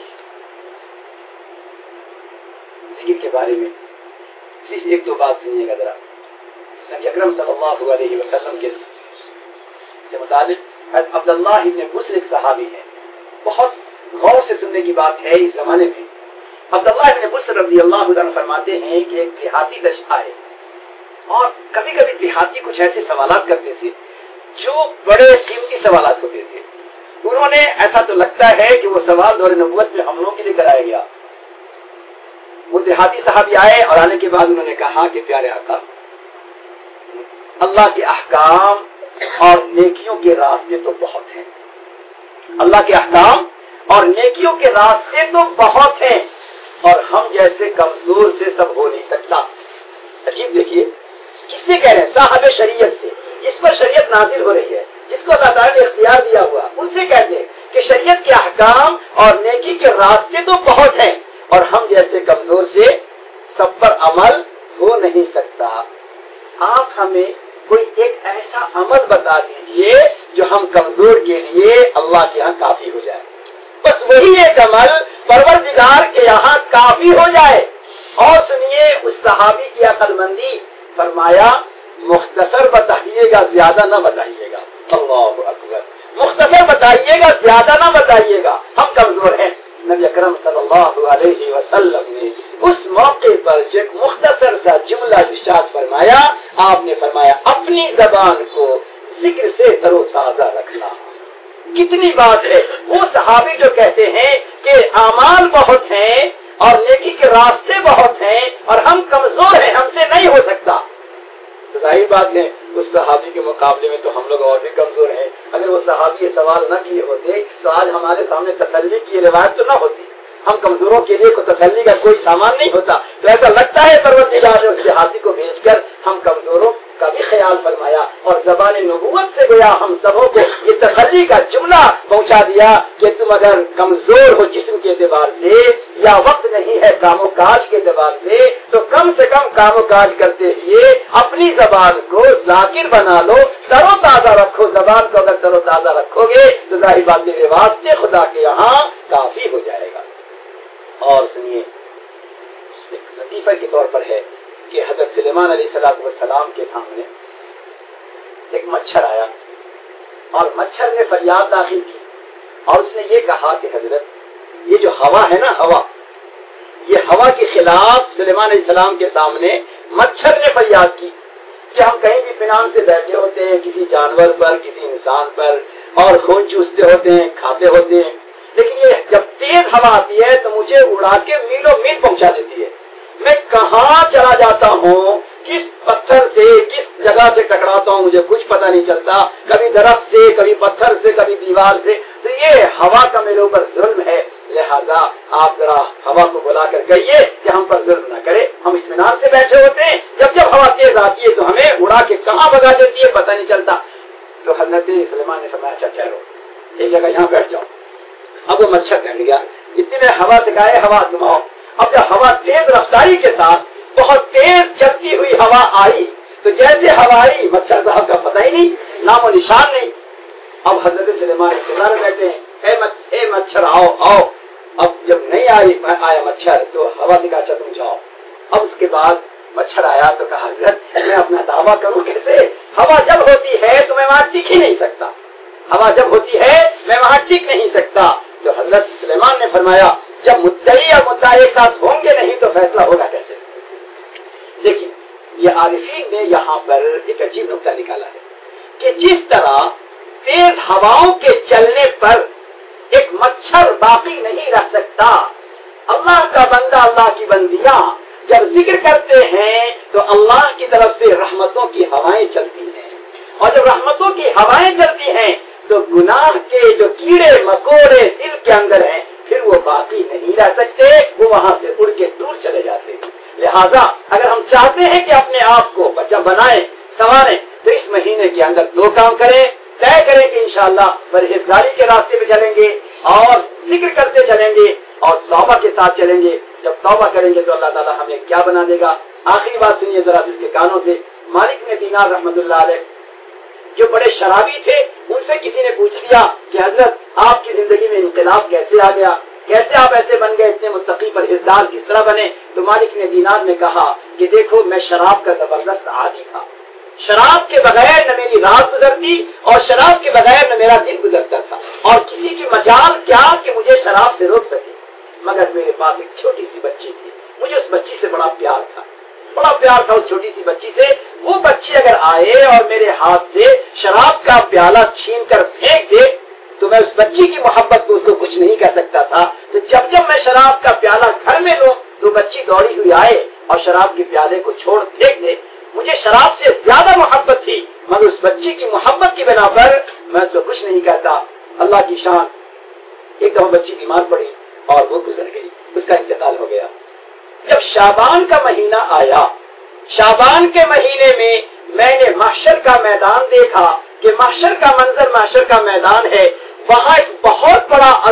Speaker 1: ذکر کے بارے میں صرف 1-2 بات سنیے گا ذرا۔ نبی اکرم صلی اللہ علیہ وسلم کے متعلق عبداللہ ابن بسر ایک صحابی ہے، بہت غور سے سننے کی بات ہے۔ اس زمانے میں عبداللہ ابن بسر رضی اللہ عنہ فرماتے ہیں کہ ایک دیہاتی دشت آئے، اور کبھی کبھی دیہاتی کچھ ایسے سوالات کرتے تھے جو بڑے قیمتی سوالات ہوتے تھے۔ انہوں نے ایسا تو لگتا ہے کہ وہ سوال دور نبوت میں ہم لوگوں کے لیے کرایا گیا۔ وہ دیہاتی صحابی آئے اور آنے کے بعد انہوں نے کہا کہ پیارے آقا، اللہ کے احکام اور نیکیوں کے راستے تو بہت ہیں، اللہ کے احکام اور نیکیوں کے راستے تو بہت ہیں، اور ہم جیسے کمزور سے سب ہو نہیں سکتا۔ عجیب دیکھیے، کس سے کہہ رہے ہیں؟ صاحب شریعت سے، جس پر شریعت نازل ہو رہی ہے، جس کو اللہ تعالیٰ نے اختیار دیا ہوا، ان سے کہتے ہیں کہ شریعت کے احکام اور نیکی کے راستے تو بہت ہیں، اور ہم جیسے کمزور سے سب پر عمل ہو نہیں سکتا۔ آپ ہمیں کوئی ایک ایسا عمل بتا دیجئے جو ہم کمزور کے لیے اللہ کے یہاں کافی ہو جائے، بس وہی ایک عمل پروردگار کے یہاں کافی ہو جائے۔ اور سنیے اس صحابی کی عقل مندی، فرمایا مختصر بتائیے گا، زیادہ نہ بتائیے گا۔ اللہ اکبر، مختصر بتائیے گا، زیادہ نہ بتائیے گا، ہم کمزور ہیں۔ نبی اکرم صلی اللہ علیہ وسلم نے اس موقع پر جو ایک مختصر سا جملہ ارشاد فرمایا، آپ نے فرمایا اپنی زبان کو ذکر سے تر و تازہ رکھنا۔ کتنی بات ہے! وہ صحابی جو کہتے ہیں کہ اعمال بہت ہیں اور نیکی کے راستے بہت ہیں اور ہم کمزور ہیں، ہم سے نہیں ہو سکتا، تو ظاہر بات ہے اس صحابی کے مقابلے میں تو ہم لوگ اور بھی کمزور ہیں۔ اگر وہ صحابی یہ سوال نہ کیے ہوتے تو آج ہمارے سامنے تسلی کی روایت تو نہ ہوتی، ہم کمزوروں کے لیے کوئی تسلی کا کوئی سامان نہیں ہوتا۔ تو ایسا لگتا ہے پروردگار نے اس دیہاتی کو بھیج کر ہم کمزوروں کا بھی خیال فرمایا، اور زبان نبوت سے گویا ہم سبوں کو یہ تسلی کا جملہ پہنچا دیا کہ تم اگر کمزور ہو جسم کے اعتبار سے یا وقت نہیں ہے کام و کاج کے اعتبار سے، تو کم سے کم کام و کاج کرتے ہوئے اپنی زبان کو ذاکر بنا لو، تر و تازہ رکھو۔ زبان کو اگر تر و تازہ رکھو گے تو ظاہر بات میرے واسطے خدا کے یہاں کافی ہو جائے گا۔ اور سنیے، ایک لطیفہ کے طور پر ہے کہ حضرت سلیمان علیہ السلام کے سامنے ایک مچھر آیا اور مچھر نے فریاد داخل کی اور اس نے یہ کہا کہ حضرت یہ جو ہوا ہے نا، یہ ہوا کے خلاف سلیمان علیہ السلام کے سامنے مچھر نے فریاد کی کہ ہم کہیں بھی اطمینان سے بیٹھے ہوتے ہیں کسی جانور پر، کسی انسان پر، اور خون چوستے ہوتے ہیں، کھاتے ہوتے ہیں، لیکن یہ جب تیز ہوا آتی ہے تو مجھے اڑا کے میلوں میل پہنچا دیتی ہے۔ میں کہاں چلا جاتا ہوں، کس پتھر سے، کس جگہ سے ٹکراتا ہوں، مجھے کچھ پتہ نہیں چلتا، کبھی درخت سے، کبھی پتھر سے، کبھی دیوار سے۔ تو یہ ہوا کا میرے اوپر ظلم ہے، لہذا آپ ذرا ہوا کو بلا کر کہیے کہ ہم پر ظلم نہ کرے، ہم اطمینان سے بیٹھے ہوتے ہیں، جب ہوا تیز آتی ہے تو ہمیں اڑا کے کہاں بگا دیتی ہے پتہ نہیں چلتا۔ تو حضرت سلیمان نے فرمایا اچھا ٹھہرو، ایک جگہ یہاں بیٹھ جاؤ۔ اب وہ مچھر کہنے لگا اتنی میں ہوا سے کہا ہوا گھماؤ۔ اب جب ہوا تیز رفتاری کے ساتھ بہت تیز چلتی ہوئی ہوا آئی تو جیسے ہوا آئی مچھر صاحب کا پتہ ہی نہیں، نام و نشان نہیں۔ اب حضرت سلیمان انتظار میں بیٹھے ہیں، اے مچھر آؤ آؤ۔ اب جب نہیں آیا مچھر تو ہوا نے کہا اچھا تم جاؤ۔ اب اس کے بعد مچھر آیا تو کہا حضرت میں اپنا دعویٰ کروں کیسے، ہوا جب ہوتی ہے تو میں وہاں ٹک ہی نہیں سکتا، ہوا جب ہوتی ہے میں وہاں ٹک نہیں سکتا۔ تو حضرت سلیمان نے فرمایا جب مدعی اور مدعا ایک ساتھ ہوں گے نہیں تو فیصلہ ہوگا کیسے۔ لیکن یہ عارفین نے یہاں پر ایک عجیب نقطہ نکالا ہے کہ جس طرح تیز ہواؤں کے چلنے پر ایک مچھر باقی نہیں رہ سکتا، اللہ کا بندہ، اللہ کی بندیاں جب ذکر کرتے ہیں تو اللہ کی طرف سے رحمتوں کی ہوائیں چلتی ہیں، اور جب رحمتوں کی ہوائیں چلتی ہیں تو گناہ کے جو کیڑے مکوڑے دل کے اندر ہیں پھر وہ باقی نہیں رہ سکتے، وہ وہاں سے اڑ کے دور چلے جاتے ہیں۔ لہذا اگر ہم چاہتے ہیں کہ اپنے آپ کو بچہ بنائیں، سنواریں، تو اس مہینے کے اندر دو کام کریں، طے کریں کہ انشاءاللہ پرہیزگاری کے راستے پہ چلیں گے اور ذکر کرتے چلیں گے اور توبہ کے ساتھ چلیں گے۔ جب توبہ کریں گے تو اللہ تعالیٰ ہمیں کیا بنا دے گا۔ آخری بات سنیے ذرا جس کے کانوں سے، مالک نے دینار رحمت اللہ علیہ جو بڑے شرابی تھے ان سے کسی نے پوچھ لیا کہ حضرت آپ کی زندگی میں انقلاب کیسے آ گیا، کیسے آپ ایسے بن گئے، اتنے متقی پرہیزگار کس طرح بنے؟ تو مالک نے دینار نے کہا کہ دیکھو میں شراب کا زبردست عادی تھا، شراب کے بغیر نہ میری رات گزرتی اور شراب کے بغیر نہ میرا دن گزرتا تھا، اور کسی کی مجال کیا کہ مجھے شراب سے روک سکے، مگر میرے پاس ایک چھوٹی سی بچی تھی، مجھے اس بچی سے بڑا پیار تھا اس چھوٹی سی بچی سے۔ وہ بچی اگر آئے اور میرے ہاتھ سے شراب کا پیالہ چھین کر پھینک دے تو میں اس بچی کی محبت کو اس کو کچھ نہیں کہہ سکتا تھا۔ تو جب میں شراب کا پیالہ گھر میں لوں تو بچی دوڑی ہوئی آئے اور شراب کے پیالے کو چھوڑ پھینک دے، مجھے شراب سے زیادہ محبت تھی، مگر اس بچی کی محبت کی بنا پر میں اس کو کچھ نہیں کہتا۔ اللہ کی شان، ایک دفعہ بچی بیمار پڑی اور وہ گزر گئی، اس کا انتقال ہو گیا۔ جب شعبان کا مہینہ آیا، شعبان کے مہینے میں نے محشر کا میدان دیکھا کہ محشر کا منظر، محشر کا میدان ہے، وہاں ایک بہت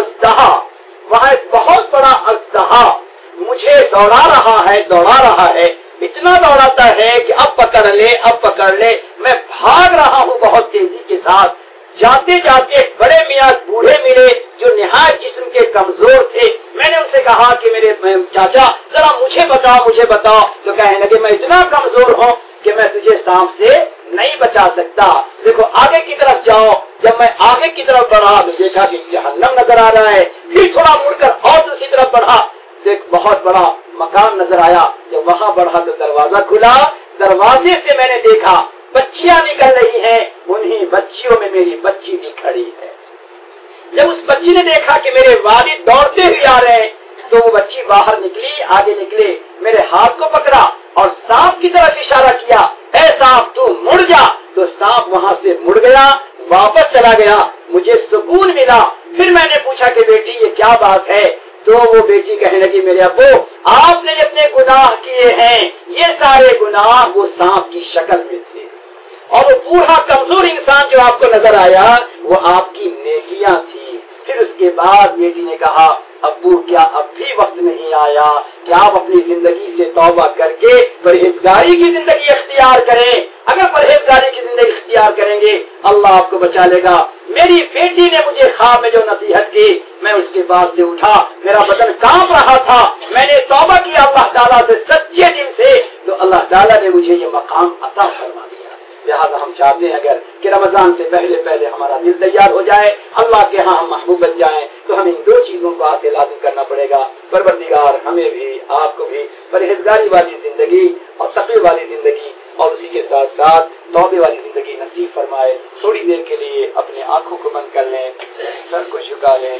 Speaker 1: بڑا اژدہا مجھے دوڑا رہا ہے، اتنا دوڑاتا ہے کہ اب پکڑ لے، میں بھاگ رہا ہوں بہت تیزی کے ساتھ۔ جاتے جاتے ایک بڑے میاں بوڑھے ملے جو نہایت جسم کے کمزور تھے۔ میں نے ان سے کہا کہ میرے چاچا ذرا مجھے بتاؤ، تو کہنے لگے میں اتنا کمزور ہوں کہ میں تجھے سانپ سے نہیں بچا سکتا، دیکھو آگے کی طرف جاؤ۔ جب میں آگے کی طرف بڑھا تو دیکھا کہ جہنم نظر آ رہا ہے، پھر تھوڑا مڑ کر اور دوسری طرف بڑھا تو ایک بہت بڑا مکان نظر آیا۔ جب وہاں بڑھا تو دروازہ کھلا، دروازے سے میں نے دیکھا بچیاں نکل رہی ہیں، انہی بچیوں میں میری بچی بھی کھڑی ہے۔ جب اس بچی نے دیکھا کہ میرے والد دوڑتے ہوئے آ رہے ہیں تو وہ بچی باہر نکلی، آگے نکلے، میرے ہاتھ کو پکڑا اور سانپ کی طرف اشارہ کیا، اے سانپ تو مڑ جا۔ تو سانپ وہاں سے مڑ گیا، واپس چلا گیا، مجھے سکون ملا۔ پھر میں نے پوچھا کہ بیٹی یہ کیا بات ہے؟ تو وہ بیٹی کہنے لگی میرے ابو آپ نے جتنے گناہ کیے ہیں یہ سارے گناہ وہ سانپ کی شکل میں تھے، اور وہ بوڑھا کمزور انسان جو آپ کو نظر آیا وہ آپ کی نیکیاں تھی۔ پھر اس کے بعد بیٹی نے کہا ابو کیا اب بھی وقت نہیں آیا کہ آپ اپنی زندگی سے توبہ کر کے پرہیزگاری کی زندگی اختیار کریں؟ اگر پرہیزگاری کی زندگی اختیار کریں گے اللہ آپ کو بچا لے گا۔ میری بیٹی نے مجھے خواب میں جو نصیحت کی، میں اس کے بعد سے اٹھا، میرا بدن کانپ رہا تھا، میں نے توبہ کیا اللہ تعالیٰ سے سچے دل سے، تو اللہ تعالیٰ نے مجھے یہ مقام عطا فرما دیا۔ لہٰذا ہم چاہتے ہیں اگر کہ رمضان سے پہلے ہمارا دل تیار ہو جائے، اللہ کے ہاں ہم محبوب بن جائیں، تو ہمیں ان دو چیزوں کو حاصل کرنا پڑے گا۔ پروردگار ہمیں بھی آپ کو بھی پرہیزگاری والی زندگی اور تقوی والی زندگی اور اسی کے ساتھ ساتھ توبے والی زندگی نصیب فرمائے۔ تھوڑی دیر کے لیے اپنے آنکھوں کو بند کر لیں، سر کو جھکا لیں،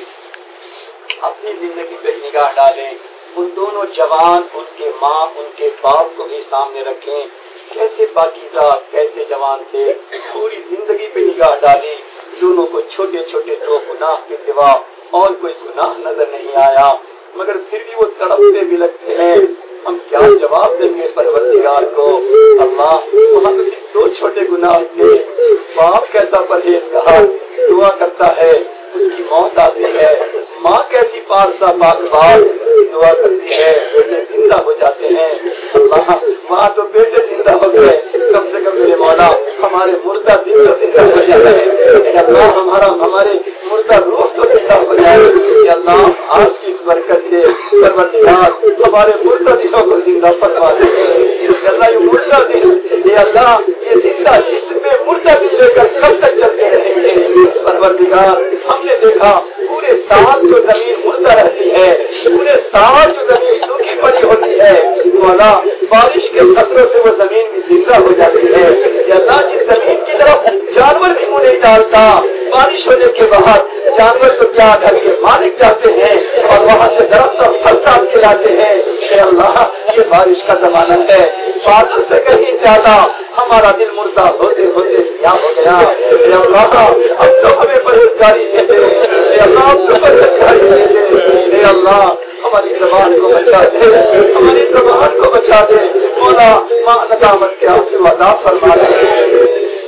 Speaker 1: اپنی زندگی پہ نگاہ ڈالیں، ان دونوں جوان، ان کے ماں، ان کے باپ کو بھی سامنے رکھیں، کیسے پاکیزہ، کیسے جوان تھے، پوری زندگی پہ نگاہ ڈالیں، دونوں کو چھوٹے چھوٹے دو گناہ کے سوا اور کوئی گناہ نظر نہیں آیا، مگر پھر بھی وہ تڑپتے بھی لگتے ہیں۔ ہم کیا جواب دیں گے پروردگار کو؟ اللہ وہاں تو صرف دو چھوٹے گناہ تھے، باپ کیسا پرہیزگار دعا کرتا ہے، اس کی موت آتی ہے، ماں کیسی پارسا پاک بات دعا کرتی ہے، بیٹے زندہ ہو جاتے ہیں۔ اللہ وہاں تو بیٹے زندہ ہو گئے، کم سے کم میرے مولا ہمارے مردہ دل تو زندہ ہو جائے، اللہ ہمارے مردہ روح تو زندہ ہو جائے۔ اللہ آج کی اس برکت سے پروردگار ہمارے مردہ دلوں کو زندہ فرما دے۔ اللہ یہ مردہ دل، یہ اللہ یہ زندہ جسم میں مردہ دل لے کر کب تک چلتے رہیں گے؟ پروردگار ہم نے دیکھا پورے سال جو زمین مردہ رہتی ہے، پورے سال جو زمین سوکھی پڑی ہوتی ہے، تو اللہ بارش کے قطروں سے وہ زمین بھی زندہ ہو جاتی ہے۔ یا اللہ جس زمین کی طرف جانور بھی منہ نہیں ڈالتا، بارش ہونے کے بعد جانور تو کیا گھر کے مالک جاتے ہیں اور وہاں سے درخت اور پھل صاف کھلاتے ہیں۔ اے اللہ یہ بارش کا زمانہ ہے، بادل سے کہیں زیادہ ہمارا دل مردہ ہوتے ہوتے کیا ہو گیا۔ اے اللہ اب تو ہمیں پرہیزگاری دے دے، اے اللہ اب تو پرہیزگاری دے دے، اے اللہ ہماری زبان کو بچا دے، ہماری زبان کو بچا دے، مولا ماں ندامت کے آپ سے وعدہ فرما دے۔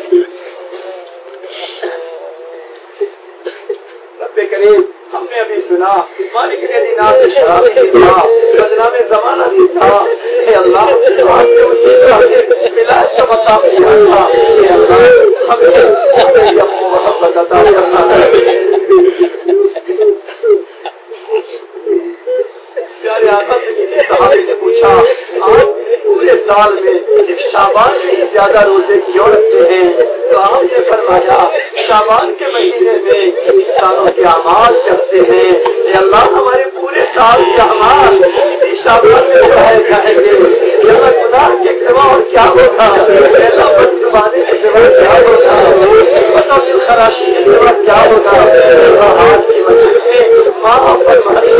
Speaker 1: رب کریم ہم نے ابھی سنا مالک نے دینار سے شراب نہیں تھا، بدنام زمانہ نہیں تھا، اے اللہ آپ نے اسی طرح سے ولایت کا مقام دیا تھا، اے اللہ ہمیں محبت عطا کرنا ہے۔ پیارے آقا سے کسی صحابی نے پوچھا آپ پورے سال میں شعبان میں زیادہ روزے کیوں رکھتے ہیں؟ تو آپ نے فرمایا شعبان کے مہینے میں انسانوں کے اعمال چڑھتے ہیں، اے اللہ ہمارے پورے سال کے اعمال اسی شعبان میں چڑھائے جائیں گے۔ اللہ گناہ کے سوا اور کیا ہوگا؟ اے اللہ بدزبانی کے سوا کیا ہوگا؟ دل خراشی کے سوا کیا ہوگا؟ آج کی مسجد میں معاف فرمائے،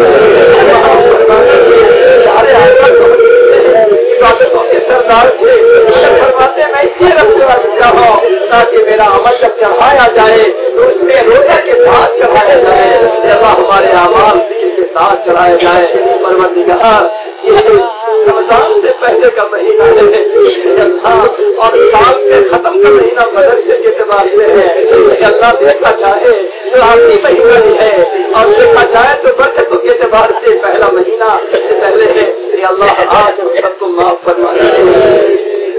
Speaker 1: سارے عبادتوں کے سردار تھے، فرماتے میں اس لیے رکھا ہوں تاکہ میرا عمل جب چڑھایا جائے تو اس میں روزہ کے ساتھ چڑھایا جائے، اللہ ہمارے اعمال ذکر کے ساتھ چڑھائے جائے۔ پروردگار یہ رمضان سے پہلے کا مہینہ ہے اور سال کے ختم کا مہینہ مدرسے کے اعتبار سے ہے، اللہ دیکھا جائے جو آخری مہینہ بھی ہے اور دیکھا جائے تو برکتوں کے اعتبار سے پہلا مہینہ اس سے پہلے ہے، کہ اللہ آج ہم سب کو معاف فرما دے۔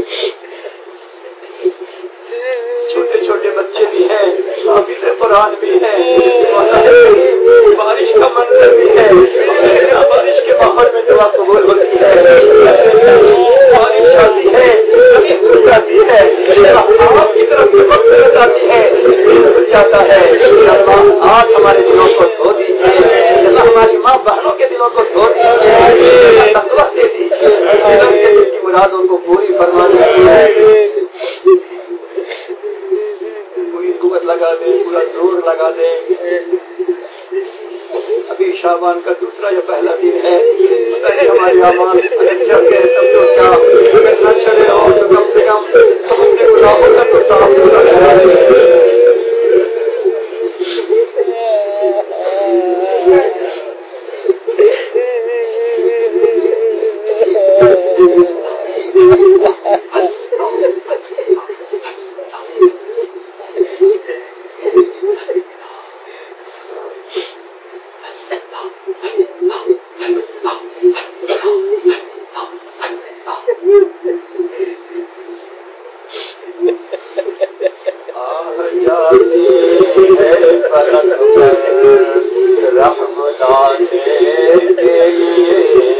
Speaker 1: چھوٹے چھوٹے بچے بھی ہیں، حافظ قرآن بھی ہیں، بارش کا منظر بھی ہے، بارش کے ماحول میں دعا قبول ہوتی ہے، بارش آتی ہے، زمین کھل جاتی ہے، آپ کی طرف سے وقت لگ جاتی ہے، کھل جاتا ہے۔ اللہ آج ہمارے دلوں کو دھو دیجیے، اللہ ہماری ماں بہنوں کے دلوں کو دھو دیجیے، تقویٰ دے دیجیے، دل کی مرادوں کو پوری فرما دیجیے۔ پوری قوت لگا دے، پورا زور لگا دے۔ ابھی شعبان کا دوسرا یا پہلا دن ہے، ہمارے اعمال چڑھ گئے تب تو کیا، اگر نہ چڑھے ہو تو کم سے کم ہم نے گناہوں کا تو صاف پورا کرا دے۔ کے لیے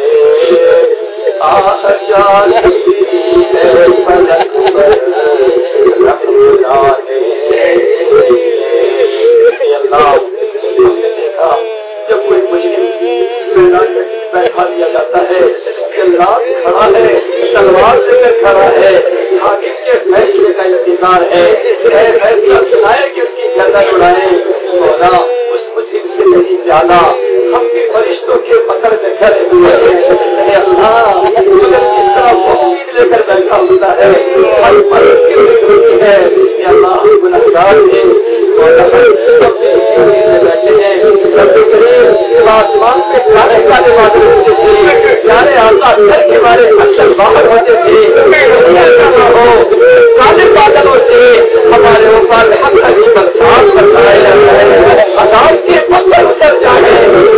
Speaker 1: آہ جاتی ہے فلک پر رحم لانے کے لیے۔ اللہ ہم نے دیکھا جب کوئی مشکل بیٹھا دیا جاتا ہے، جلاد کھڑا ہے، تلوار لے کر کھڑا ہے، حاکم کے فیصلے کا انتظار ہے، فیصلہ سنائے کہ اس کی گردن اڑائے۔ مولا اس مجرم سے نہیں زیادہ ہم بھی فرشتوں کے پکڑ میں کھڑے ہوئے ہیں۔ اے اللہ مگر کس طرح وہ امید لے کر بیٹھا ہوتا ہے، ہر فرض کی امید ہوتی ہے۔ اے اللہ گنہگار ہیں، مولا ہم اپنی امید سے بیٹھے ہیں۔ رب کریم آسمان پہ کالے کالے بادل ہوتے تھے، پیارے آقا گھر کے بارے اکثر باہر ہوتے تھے، ہو کالے بادلوں سے ہمارے اوپر حقیقت برسات برسایا جاتا ہے، عذاب کے پتھر اتر جائے،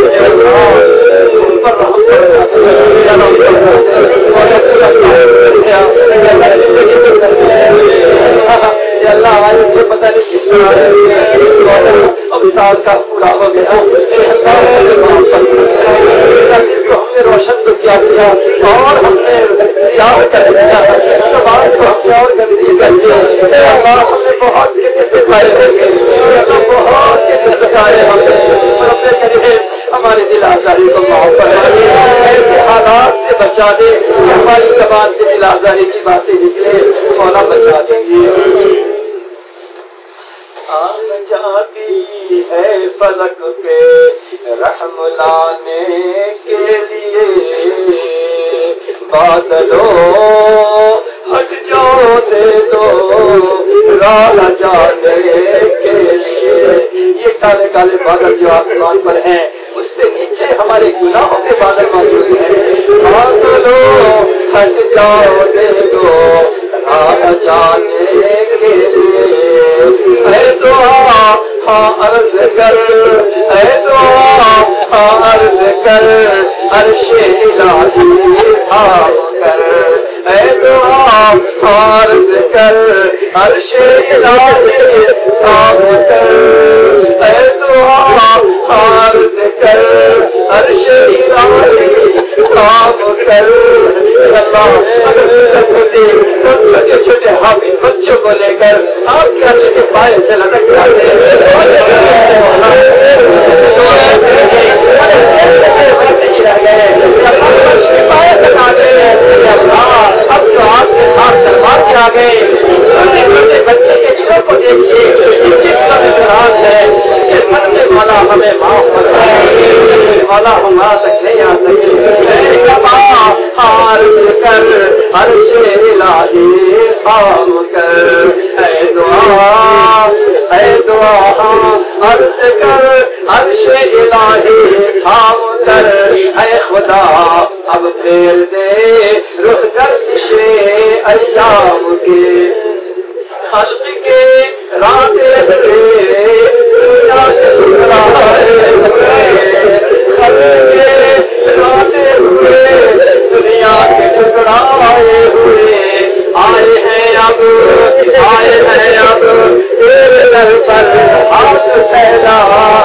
Speaker 1: پر رحم اللہ ہمارے سے پتہ نہیں کس طرح اب سال کا پورا ہو گیا، ہم نے روشن تو کیا اور ہم نے یاد کر دیا سوال کو ہم نے اور گندگی کر دیا، ہم نے بہت کتنے سکھائے بہت کتنے سکھائے ہم نے ہمارے دل آزاری کو معاف کرے، ایسے حالات سے بچا دے، ہماری زبان سے دل آزاری کی باتیں نکلے، مولا بچا دیجیے۔ آن جاتی ہے فلک پہ رحم لانے کے لیے، بادلوں ہٹ جاؤ دے دو راہ جانے کے لیے۔ یہ کالے کالے بادل جو آسمان پر ہیں اس سے نیچے ہمارے گناہوں کے بادل موجود ہیں، بادلوں ہٹ جاؤ دے دو راہ جانے کے لیے۔ اے دعا ہاں عرض کر، اے دعا ہاں عرض کر، عرش الہی تھام کر، اے دعا ہاں عرض کر، عرش الہی تھام کر، اے دعا ہاں عرض کر، عرش الہی تھام کر۔ اللہ چھوٹے چھوٹے حافظ بچوں کو لے کر آپ کے عرش کے پائے سے لٹک جاتے ہیں، اب تو آپ کے ساتھ دربار کے آ گئے، چھوٹے چھوٹے بچے کے دلوں کو دیکھیے، کس کا اعتراض ہے کہ مرنے والا ہمیں معاف فرمائے، والا ہمارا تک نہیں آ سکے۔ عرض کر عرش الہی خام کر، اے دعا عرض کر عرش الہی خام کر، اے خدا اب پھیر دے رخ گردش ایام کے، خلق کے راتے ہوئے دنیا سے گزرا ہے، خلق کے راتے ہوئے دنیا کے ٹکڑائے ہوئے آئے ہیں اب تیرے در پر ہاتھ پھیلا۔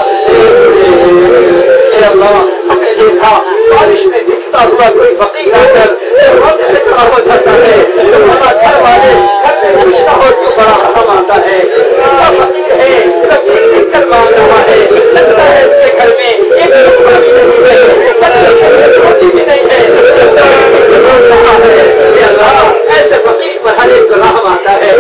Speaker 1: اللہ ہم نے دیکھا بارش میں دکھتا ہوا کوئی فقیر آ کر کھڑا ہو جاتا ہے، گھر والے گھر میں کچھ نہ ہو تو بڑا غم آتا ہے، فقیر ہے دیکھ کر مانگ رہا ہے، لگتا ہے اس کے گھر میں ایک ٹکڑا بھی نہیں ہے، روٹی بھی نہیں ہے، ایسے فقیر پر ہر ایک رحم آتا ہے،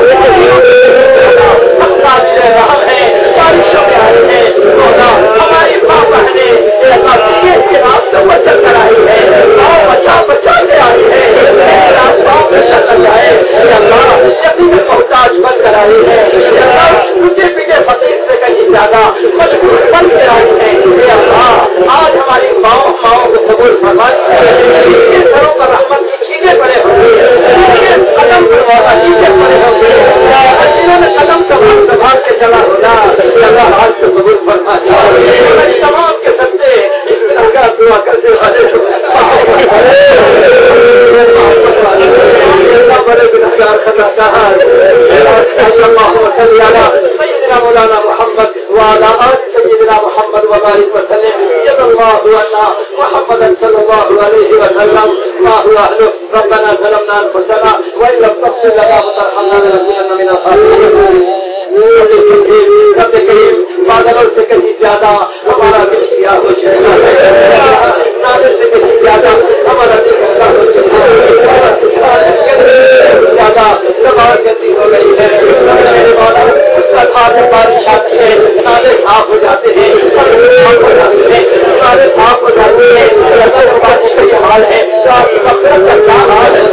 Speaker 1: رحم ہے بارشوں میں آئی ہے، ہماری ماں بہنیں کے راستوں پر چل کر آئی ہے، بچا بچا کے آئی ہے، راستوں میں چل کر جائے، محتاج بن کر آئی ہے، مجھے پیچھے فقیر سے کہیں زیادہ مجبور بن کے آئی ہے۔ آج ہماری ماؤں کو قبول فرمائے، سروں پر رحمت کی چیزیں پڑے ہوں گے، قدم پر مولا چیزیں پڑے ہوں گے، جنہوں نے قدم سنبھال کے چلا ہوگا، اللہ آج کو قبول فرما جائے، تمام کے سچے اس طرح دعا کرتے والے بڑے گنہگار خطا سیدنا مولانا محمد وعلى آل سيدنا محمد وبارك وسلم جزا الله عنا محمدا صلى الله عليه وسلم ما هو أهله. ربنا ظلمنا أنفسنا وإن لم تغفر لنا وترحمنا لنكونن من الخاسرين. رب کریم بادلوں سے کہیں زیادہ ہمارا دل کیا ہو چاہیے، نادر سے کہیں زیادہ ہمارا دل کیا ہو چاہیے، زیادہ زبان گندی ہو گئی ہے، اس کا خاص بارش آتی ہے، نالے صاف ہو جاتے ہیں، صاف ہو جاتے ہیں، نالے صاف ہو جاتے ہیں، بارش کا یہ حال ہے تو آپ کی مغفرت کا کیا حال ہے؟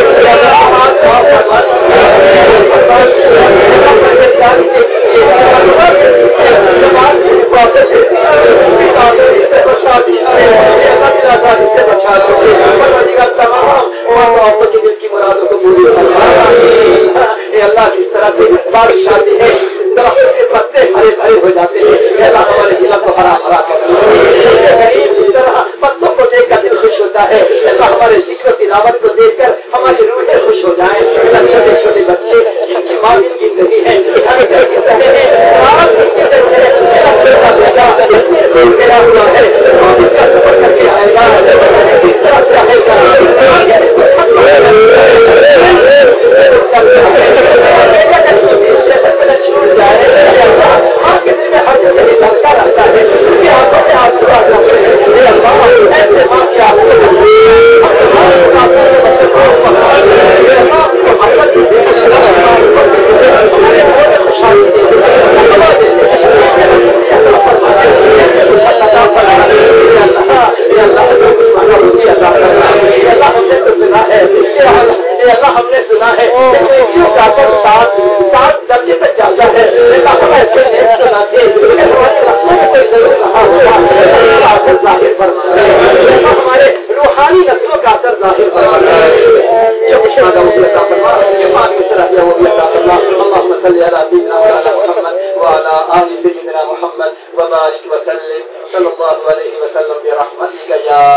Speaker 1: دل کی مرادوں کو پوری اللہ کس طرح سے بارش آتی ہے، درخت کے پتے ہرے بھرے ہو جاتے ہیں، اللہ ہمارے ضلع کو ہرا بھرا کرتے ہیں، اس طرح پتوں کو دیکھ کر دل خوش ہوتا ہے، اللہ ہمارے ذکر و تلاوت کو دیکھ کر ہماری روحیں خوش ہو جائیں، چھوٹے چھوٹے بچے جن کی ماں دن کی نہیں ہے ہم نے سنا ہے سات درجے تک جاتا ہے، ہمارے روحانی نسلوں کا اثر ظاہر محمد وبارك وسلم صلى الله عليه وسلم برحمتك يا